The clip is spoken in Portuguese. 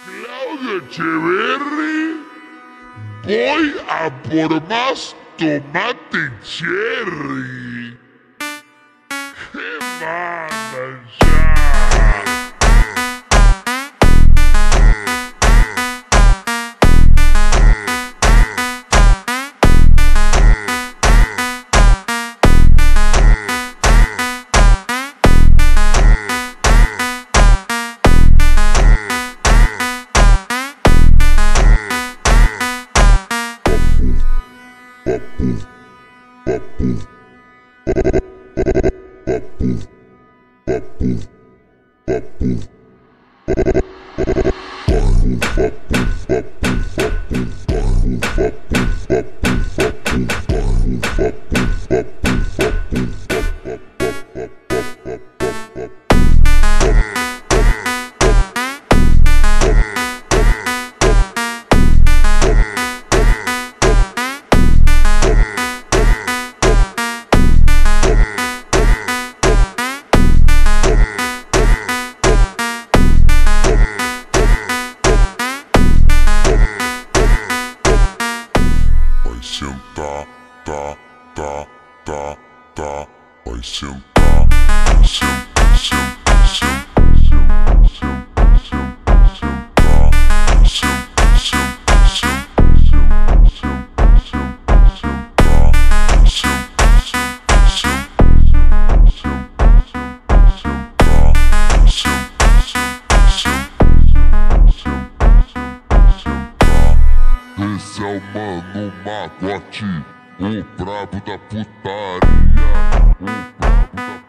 Claudio Echeverri, voy a por más tomate cherry. ¿Qué manda ya? Vai sentar, esse é o Mano Magote, o brabo da putaria, o brabo da